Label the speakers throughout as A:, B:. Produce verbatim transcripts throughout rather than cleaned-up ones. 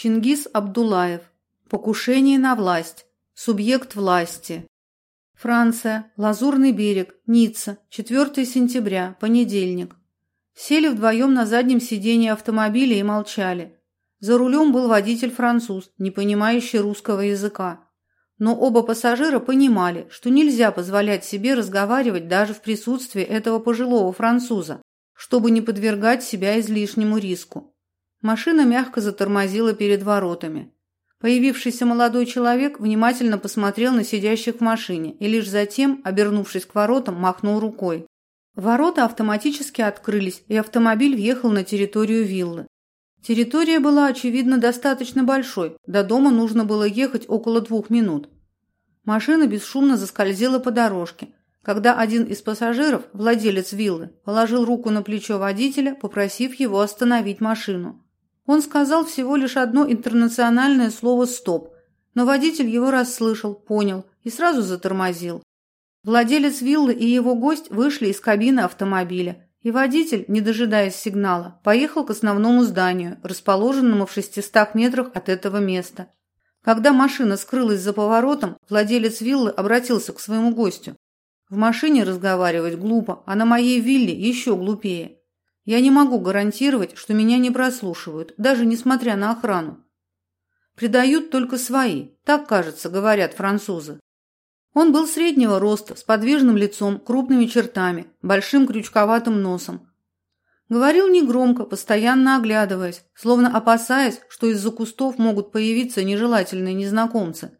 A: Чингис Абдуллаев. Покушение на власть. Субъект власти. Франция. Лазурный берег. Ницца. четвёртого сентября. Понедельник. Сели вдвоем на заднем сиденье автомобиля и молчали. За рулем был водитель-француз, не понимающий русского языка. Но оба пассажира понимали, что нельзя позволять себе разговаривать даже в присутствии этого пожилого француза, чтобы не подвергать себя излишнему риску. Машина мягко затормозила перед воротами. Появившийся молодой человек внимательно посмотрел на сидящих в машине и лишь затем, обернувшись к воротам, махнул рукой. Ворота автоматически открылись, и автомобиль въехал на территорию виллы. Территория была, очевидно, достаточно большой, до дома нужно было ехать около двух минут. Машина бесшумно заскользила по дорожке, когда один из пассажиров, владелец виллы, положил руку на плечо водителя, попросив его остановить машину. Он сказал всего лишь одно интернациональное слово «стоп», но водитель его расслышал, понял и сразу затормозил. Владелец виллы и его гость вышли из кабины автомобиля, и водитель, не дожидаясь сигнала, поехал к основному зданию, расположенному в шестистах метрах от этого места. Когда машина скрылась за поворотом, владелец виллы обратился к своему гостю. «В машине разговаривать глупо, а на моей вилле еще глупее. Я не могу гарантировать, что меня не прослушивают, даже несмотря на охрану. Предают только свои, так, кажется, говорят французы». Он был среднего роста, с подвижным лицом, крупными чертами, большим крючковатым носом. Говорил негромко, постоянно оглядываясь, словно опасаясь, что из-за кустов могут появиться нежелательные незнакомцы.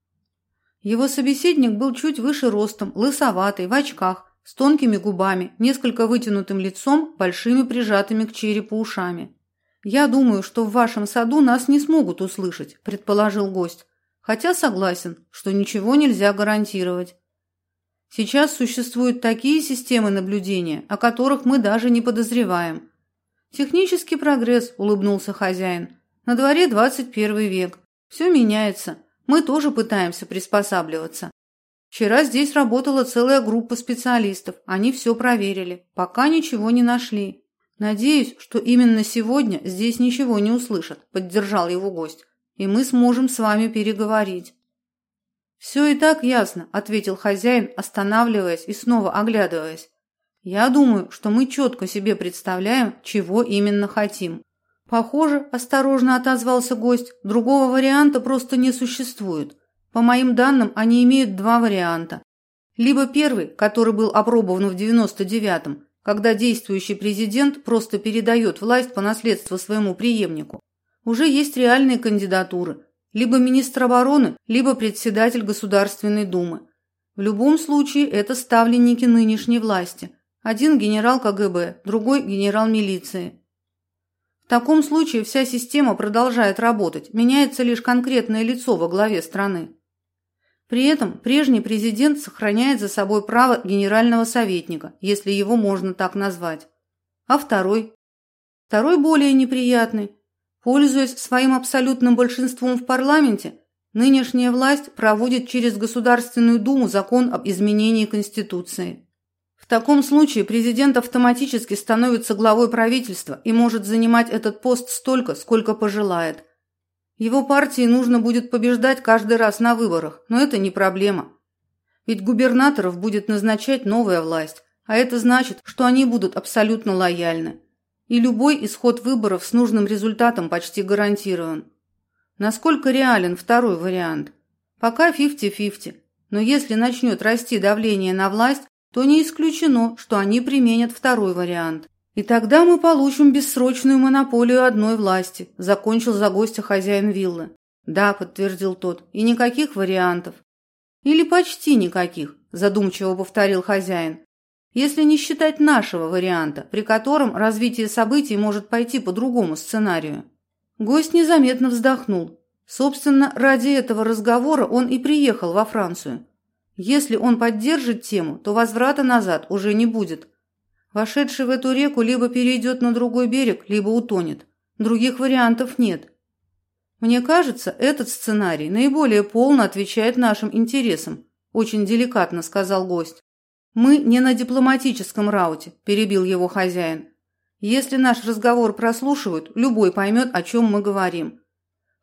A: Его собеседник был чуть выше ростом, лысоватый, в очках, с тонкими губами, несколько вытянутым лицом, большими прижатыми к черепу ушами. «Я думаю, что в вашем саду нас не смогут услышать», – предположил гость. «Хотя согласен, что ничего нельзя гарантировать. Сейчас существуют такие системы наблюдения, о которых мы даже не подозреваем». «Технический прогресс», – улыбнулся хозяин. «На дворе двадцать первый век. Все меняется. Мы тоже пытаемся приспосабливаться. Вчера здесь работала целая группа специалистов. Они все проверили. Пока ничего не нашли. Надеюсь, что именно сегодня здесь ничего не услышат», – поддержал его гость. «И мы сможем с вами переговорить». «Все и так ясно», – ответил хозяин, останавливаясь и снова оглядываясь. «Я думаю, что мы четко себе представляем, чего именно хотим». «Похоже», – осторожно отозвался гость, – «другого варианта просто не существует. По моим данным, они имеют два варианта. Либо первый, который был опробован в девяносто девятом, когда действующий президент просто передает власть по наследству своему преемнику. Уже есть реальные кандидатуры. Либо министр обороны, либо председатель Государственной Думы. В любом случае, это ставленники нынешней власти. Один генерал ка гэ бэ, другой генерал милиции. В таком случае вся система продолжает работать, меняется лишь конкретное лицо во главе страны. При этом прежний президент сохраняет за собой право генерального советника, если его можно так назвать. А второй? Второй более неприятный. Пользуясь своим абсолютным большинством в парламенте, нынешняя власть проводит через Государственную Думу закон об изменении Конституции. В таком случае президент автоматически становится главой правительства и может занимать этот пост столько, сколько пожелает. Его партии нужно будет побеждать каждый раз на выборах, но это не проблема. Ведь губернаторов будет назначать новая власть, а это значит, что они будут абсолютно лояльны. И любой исход выборов с нужным результатом почти гарантирован. Насколько реален второй вариант? Пока фифти-фифти, но если начнет расти давление на власть, то не исключено, что они применят второй вариант. И тогда мы получим бессрочную монополию одной власти, закончил за гостя хозяин виллы. Да, подтвердил тот, и никаких вариантов. Или почти никаких, задумчиво повторил хозяин. Если не считать нашего варианта, при котором развитие событий может пойти по другому сценарию. Гость незаметно вздохнул. Собственно, ради этого разговора он и приехал во Францию. Если он поддержит тему, то возврата назад уже не будет. Вошедший в эту реку либо перейдет на другой берег, либо утонет. Других вариантов нет. Мне кажется, этот сценарий наиболее полно отвечает нашим интересам, очень деликатно сказал гость. Мы не на дипломатическом рауте, перебил его хозяин. Если наш разговор прослушивают, любой поймет, о чем мы говорим.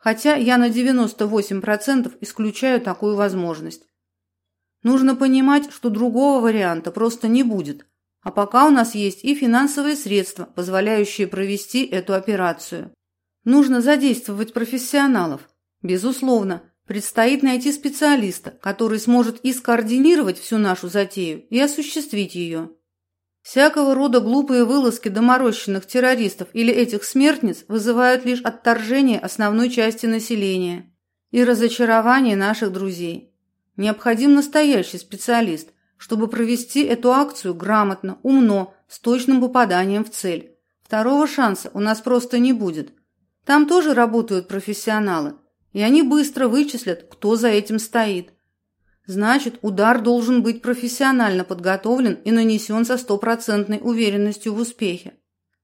A: хотя я на девяносто восемь процентов исключаю такую возможность. Нужно понимать, что другого варианта просто не будет, а пока у нас есть и финансовые средства, позволяющие провести эту операцию. Нужно задействовать профессионалов. Безусловно, предстоит найти специалиста, который сможет и скоординировать всю нашу затею, и осуществить ее. Всякого рода глупые вылазки доморощенных террористов или этих смертниц вызывают лишь отторжение основной части населения и разочарование наших друзей. Необходим настоящий специалист, чтобы провести эту акцию грамотно, умно, с точным попаданием в цель. Второго шанса у нас просто не будет. Там тоже работают профессионалы, и они быстро вычислят, кто за этим стоит. Значит, удар должен быть профессионально подготовлен и нанесен со стопроцентной уверенностью в успехе.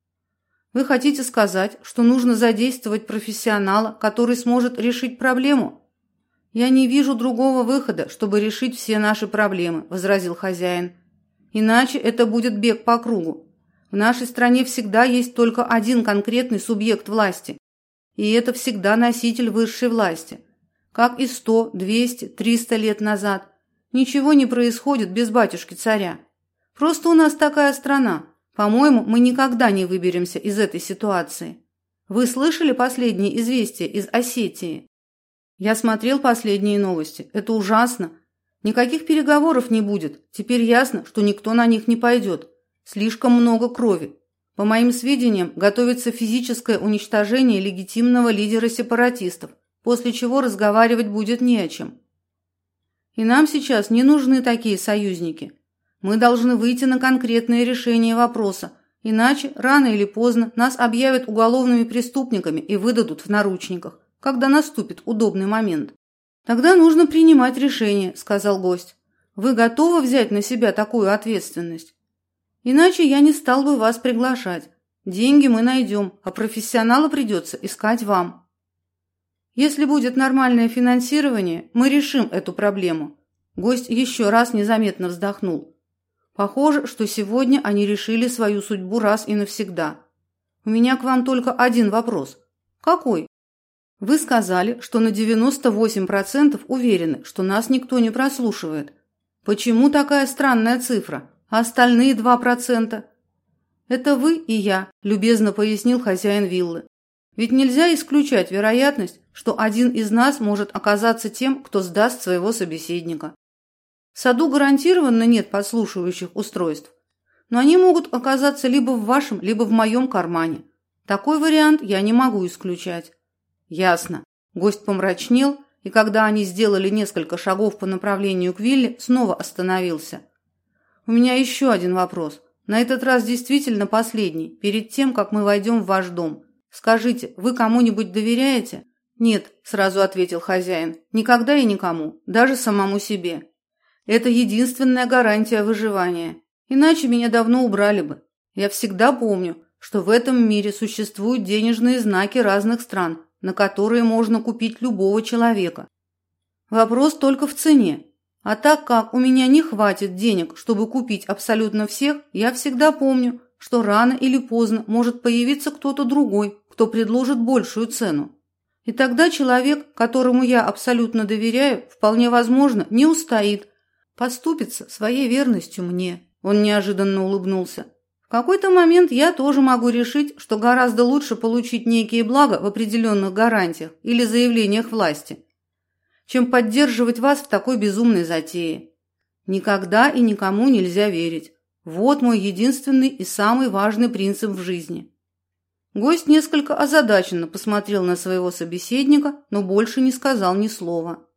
A: Вы хотите сказать, что нужно задействовать профессионала, который сможет решить проблему? Я не вижу другого выхода, чтобы решить все наши проблемы, возразил хозяин. Иначе это будет бег по кругу. В нашей стране всегда есть только один конкретный субъект власти, и это всегда носитель высшей власти. Как и сто, двести, триста лет назад. Ничего не происходит без батюшки-царя. Просто у нас такая страна. По-моему, мы никогда не выберемся из этой ситуации. Вы слышали последние известия из Осетии? Я смотрел последние новости. Это ужасно. Никаких переговоров не будет. Теперь ясно, что никто на них не пойдет. Слишком много крови. По моим сведениям, готовится физическое уничтожение легитимного лидера сепаратистов, после чего разговаривать будет не о чем. И нам сейчас не нужны такие союзники. Мы должны выйти на конкретное решение вопроса, иначе рано или поздно нас объявят уголовными преступниками и выдадут в наручниках, когда наступит удобный момент. Тогда нужно принимать решение, сказал гость. Вы готовы взять на себя такую ответственность? Иначе я не стал бы вас приглашать. Деньги мы найдем, а профессионала придется искать вам. Если будет нормальное финансирование, мы решим эту проблему. Гость еще раз незаметно вздохнул. Похоже, что сегодня они решили свою судьбу раз и навсегда. У меня к вам только один вопрос. Какой? Вы сказали, что на девяносто восемь процентов уверены, что нас никто не прослушивает. Почему такая странная цифра? А остальные два процента? Это вы и я, любезно пояснил хозяин виллы. Ведь нельзя исключать вероятность, что один из нас может оказаться тем, кто сдаст своего собеседника. В саду гарантированно нет подслушивающих устройств, но они могут оказаться либо в вашем, либо в моем кармане. Такой вариант я не могу исключать. Ясно. Гость помрачнел, и когда они сделали несколько шагов по направлению к вилле, снова остановился. У меня еще один вопрос. На этот раз действительно последний, перед тем, как мы войдем в ваш дом. Скажите, вы кому-нибудь доверяете? Нет, сразу ответил хозяин. Никогда и никому, даже самому себе. Это единственная гарантия выживания. Иначе меня давно убрали бы. Я всегда помню, что в этом мире существуют денежные знаки разных стран, на которые можно купить любого человека. Вопрос только в цене. А так как у меня не хватит денег, чтобы купить абсолютно всех, я всегда помню, что рано или поздно может появиться кто-то другой, кто предложит большую цену. И тогда человек, которому я абсолютно доверяю, вполне возможно, не устоит, поступится своей верностью мне. Он неожиданно улыбнулся. В какой-то момент я тоже могу решить, что гораздо лучше получить некие блага в определенных гарантиях или заявлениях власти, чем поддерживать вас в такой безумной затее. Никогда и никому нельзя верить. Вот мой единственный и самый важный принцип в жизни. Гость несколько озадаченно посмотрел на своего собеседника, но больше не сказал ни слова.